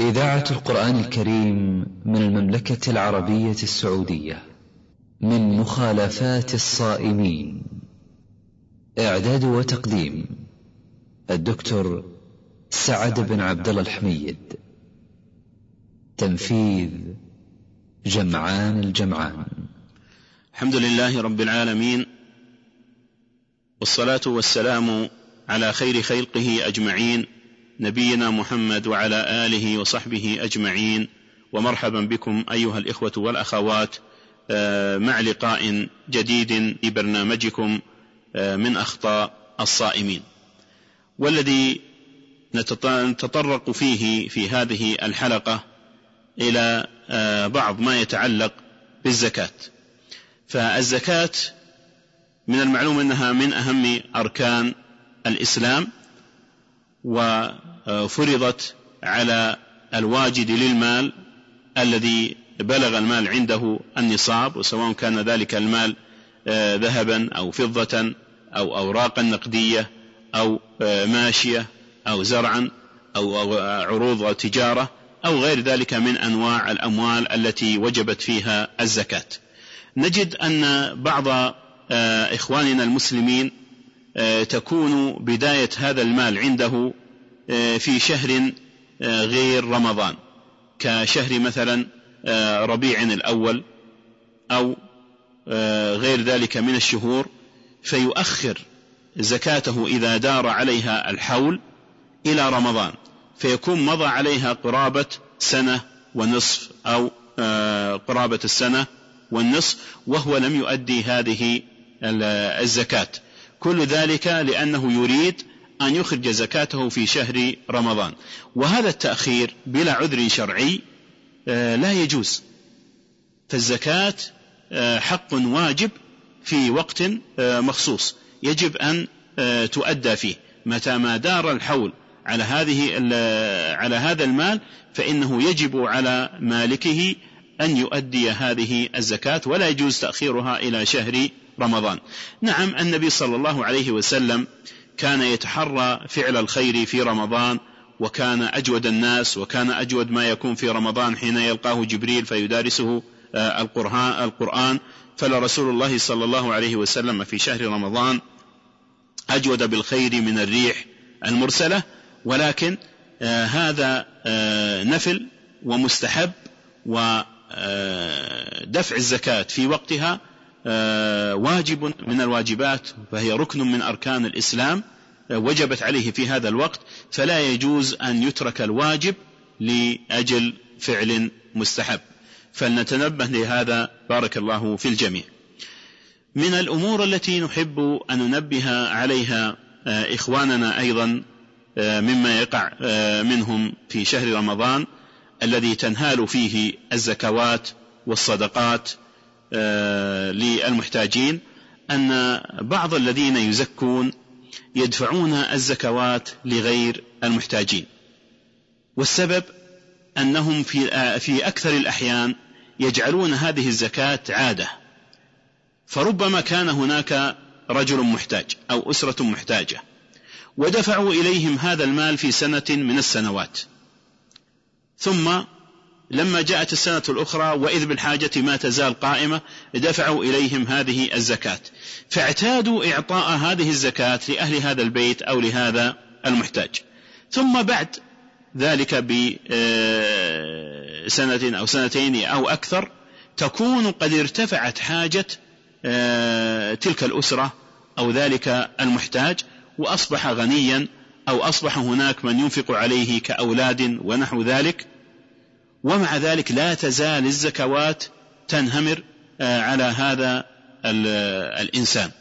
إذاعة القرآن الكريم من المملكة العربية السعودية، من مخالفات الصائمين. إعداد وتقديم الدكتور سعد بن عبد الله الحميد. تنفيذ جمعان الجمعان. الحمد لله رب العالمين، والصلاة والسلام على خير خلقه أجمعين، نبينا محمد وعلى آله وصحبه أجمعين. ومرحبا بكم أيها الإخوة والأخوات مع لقاء جديد في برنامجكم من أخطاء الصائمين، والذي نتطرق فيه في هذه الحلقة إلى بعض ما يتعلق بالزكاة. فالزكاة من المعلوم أنها من أهم أركان الإسلام، وفرضت على الواجد للمال الذي بلغ المال عنده النصاب، وسواء كان ذلك المال ذهبا أو فضة أو أوراقا نقدية أو ماشية أو زرعا أو عروض تجارة أو غير ذلك من أنواع الأموال التي وجبت فيها الزكاة. نجد أن بعض إخواننا المسلمين تكون بداية هذا المال عنده في شهر غير رمضان، كشهر مثلا ربيع الأول أو غير ذلك من الشهور، فيؤخر زكاته إذا دار عليها الحول إلى رمضان، فيكون مضى عليها قرابة سنة ونصف أو قرابة السنة والنصف وهو لم يؤدي هذه الزكاة. كل ذلك لأنه يريد أن يخرج زكاته في شهر رمضان، وهذا التأخير بلا عذر شرعي لا يجوز. فالزكاة حق واجب في وقت مخصوص يجب أن تؤدى فيه. متى ما دار الحول على هذا المال فإنه يجب على مالكه أن يؤدي هذه الزكاة، ولا يجوز تأخيرها إلى شهر رمضان. نعم، النبي صلى الله عليه وسلم كان يتحرى فعل الخير في رمضان، وكان أجود الناس، وكان أجود ما يكون في رمضان حين يلقاه جبريل فيدارسه القرآن. فلرسول الله صلى الله عليه وسلم في شهر رمضان أجود بالخير من الريح المرسلة، ولكن هذا نفل ومستحب، ودفع الزكاة في وقتها واجب من الواجبات، فهي ركن من أركان الإسلام وجبت عليه في هذا الوقت، فلا يجوز أن يترك الواجب لأجل فعل مستحب. فلنتنبه لهذا بارك الله في الجميع. من الأمور التي نحب أن ننبه عليها إخواننا أيضا مما يقع منهم في شهر رمضان الذي تنهال فيه الزكوات والصدقات للمحتاجين، أن بعض الذين يزكون يدفعون الزكوات لغير المحتاجين، والسبب أنهم في أكثر الأحيان يجعلون هذه الزكاة عادة، فربما كان هناك رجل محتاج أو أسرة محتاجة ودفعوا إليهم هذا المال في سنة من السنوات، ثم لما جاءت السنة الأخرى وإذ بالحاجة ما تزال قائمة دفعوا إليهم هذه الزكاة، فاعتادوا إعطاء هذه الزكاة لأهل هذا البيت أو لهذا المحتاج. ثم بعد ذلك بسنة أو سنتين أو أكثر تكون قد ارتفعت حاجة تلك الأسرة أو ذلك المحتاج، وأصبح غنيا أو أصبح هناك من ينفق عليه كأولاد ونحو ذلك، ومع ذلك لا تزال الزكوات تنهمر على هذا الإنسان،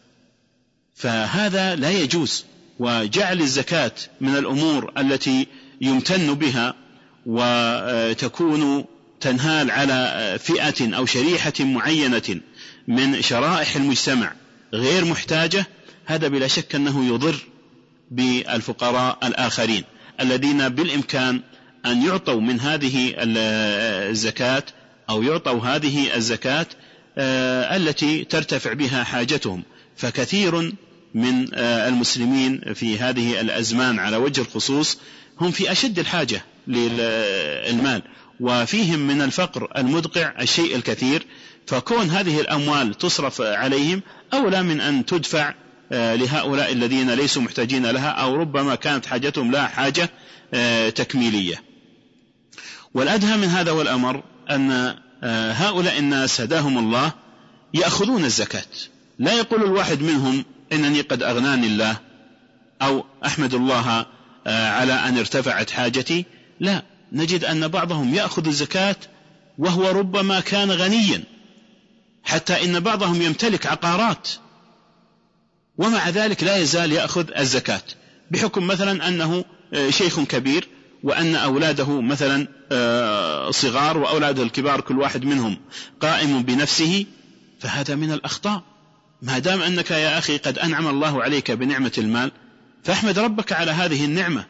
فهذا لا يجوز. وجعل الزكاة من الأمور التي يمتن بها وتكون تنهال على فئة أو شريحة معينة من شرائح المجتمع غير محتاجة، هذا بلا شك أنه يضر بالفقراء الآخرين الذين بالإمكان أن يعطوا من هذه الزكاة أو يعطوا هذه الزكاة التي ترتفع بها حاجتهم. فكثير من المسلمين في هذه الأزمان على وجه الخصوص هم في أشد الحاجة للمال، وفيهم من الفقر المدقع الشيء الكثير، فكون هذه الأموال تصرف عليهم أولى من أن تدفع لهؤلاء الذين ليسوا محتاجين لها، أو ربما كانت حاجتهم لها حاجة تكميلية. والأدهى من هذا والأمر أن هؤلاء الناس هداهم الله يأخذون الزكاة، لا يقول الواحد منهم إنني قد أغناني الله أو أحمد الله على أن ارتفعت حاجتي، لا، نجد أن بعضهم يأخذ الزكاة وهو ربما كان غنيا، حتى إن بعضهم يمتلك عقارات ومع ذلك لا يزال يأخذ الزكاة، بحكم مثلا أنه شيخ كبير وأن أولاده مثلا صغار وأولاده الكبار كل واحد منهم قائم بنفسه، فهذا من الأخطاء. ما دام أنك يا أخي قد أنعم الله عليك بنعمة المال فاحمد ربك على هذه النعمة،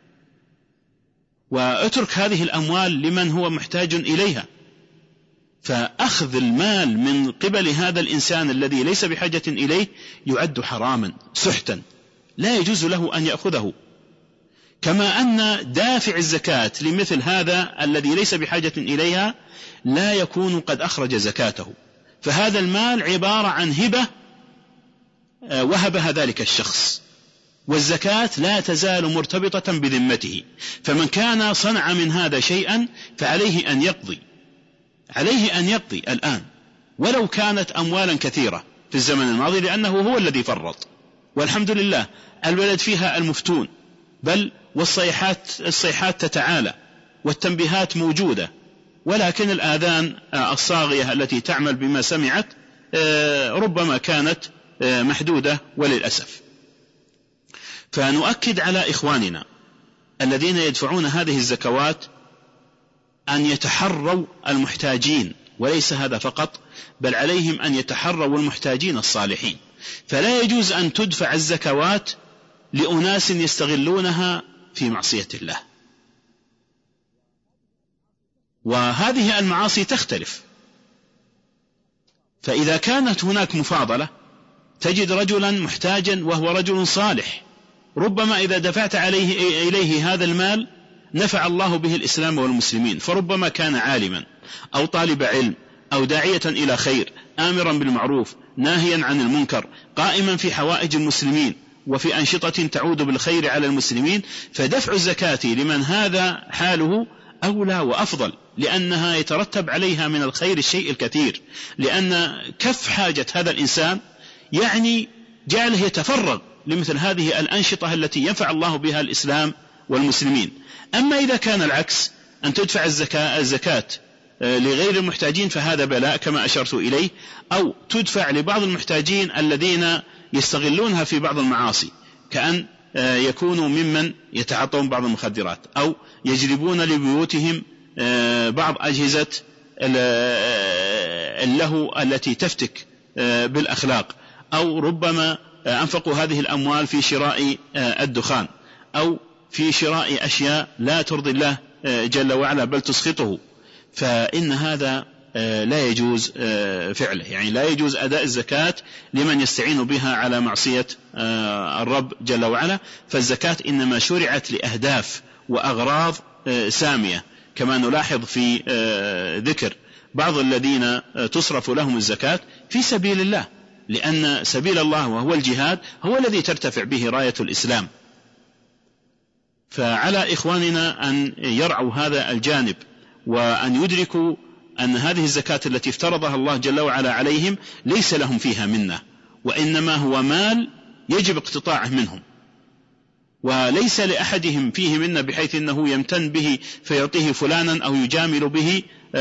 واترك هذه الأموال لمن هو محتاج إليها. فأخذ المال من قبل هذا الإنسان الذي ليس بحاجة إليه يعد حراما سحتا، لا يجوز له أن يأخذه. كما أن دافع الزكاة لمثل هذا الذي ليس بحاجة إليها لا يكون قد أخرج زكاته، فهذا المال عبارة عن هبة وهبها ذلك الشخص، والزكاة لا تزال مرتبطة بذمته، فمن كان صنع من هذا شيئا فعليه أن يقضي، عليه أن يقضي الآن ولو كانت أموالا كثيرة في الزمن الماضي، لأنه هو الذي فرط، والحمد لله البلد فيها المفتون، بل والصيحات تتعالى والتنبيهات موجودة، ولكن الآذان الصاغية التي تعمل بما سمعت ربما كانت محدودة وللأسف. فنؤكد على إخواننا الذين يدفعون هذه الزكوات أن يتحروا المحتاجين، وليس هذا فقط، بل عليهم أن يتحروا المحتاجين الصالحين، فلا يجوز أن تدفع الزكوات لأناس يستغلونها في معصية الله. وهذه المعاصي تختلف، فإذا كانت هناك مفاضلة تجد رجلا محتاجا وهو رجل صالح، ربما إذا دفعت إليه هذا المال نفع الله به الإسلام والمسلمين، فربما كان عالما أو طالب علم أو داعية إلى خير، آمرا بالمعروف ناهيا عن المنكر، قائما في حوائج المسلمين وفي أنشطة تعود بالخير على المسلمين، فدفع الزكاة لمن هذا حاله أولى وأفضل، لأنها يترتب عليها من الخير الشيء الكثير، لأن كف حاجة هذا الإنسان يعني جعله يتفرغ لمثل هذه الأنشطة التي ينفع الله بها الإسلام والمسلمين. أما إذا كان العكس، أن تدفع الزكاة لغير المحتاجين، فهذا بلاء كما أشرت إليه، أو تدفع لبعض المحتاجين الذين يستغلونها في بعض المعاصي، كأن يكونوا ممن يتعاطون بعض المخدرات، أو يجلبون لبيوتهم بعض أجهزة اللهو التي تفتك بالأخلاق، أو ربما أنفقوا هذه الأموال في شراء الدخان، أو في شراء أشياء لا ترضي الله جل وعلا بل تسخطه، فإن هذا لا يجوز فعله، يعني لا يجوز أداء الزكاة لمن يستعين بها على معصية الرب جل وعلا. فالزكاة إنما شرعت لأهداف وأغراض سامية، كما نلاحظ في ذكر بعض الذين تصرف لهم الزكاة في سبيل الله، لأن سبيل الله وهو الجهاد هو الذي ترتفع به راية الإسلام. فعلى إخواننا أن يرعوا هذا الجانب، وأن يدركوا أن هذه الزكاة التي افترضها الله جل وعلا عليهم ليس لهم فيها منة، وإنما هو مال يجب اقتطاعه منهم، وليس لأحدهم فيه منة بحيث أنه يمتن به فيعطيه فلانا أو يجامل به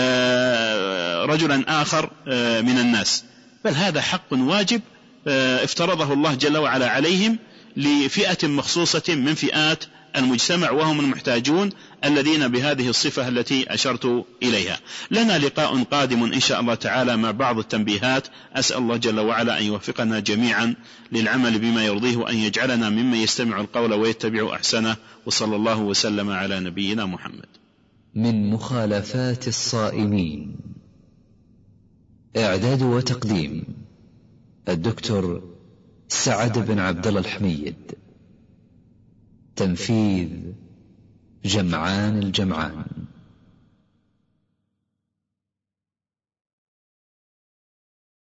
رجلا آخر من الناس، بل هذا حق واجب افترضه الله جل وعلا عليهم لفئة مخصوصة من فئات المجتمع، وهم المحتاجون الذين بهذه الصفة التي أشرت إليها. لنا لقاء قادم إن شاء الله تعالى مع بعض التنبيهات، أسأل الله جل وعلا أن يوفقنا جميعا للعمل بما يرضيه، وأن يجعلنا ممن يستمع القول ويتبع أحسنه، وصلى الله وسلم على نبينا محمد. من مخالفات الصائمين. إعداد وتقديم الدكتور سعد بن عبد الله الحميد. تنفيذ جمعان الجمعان.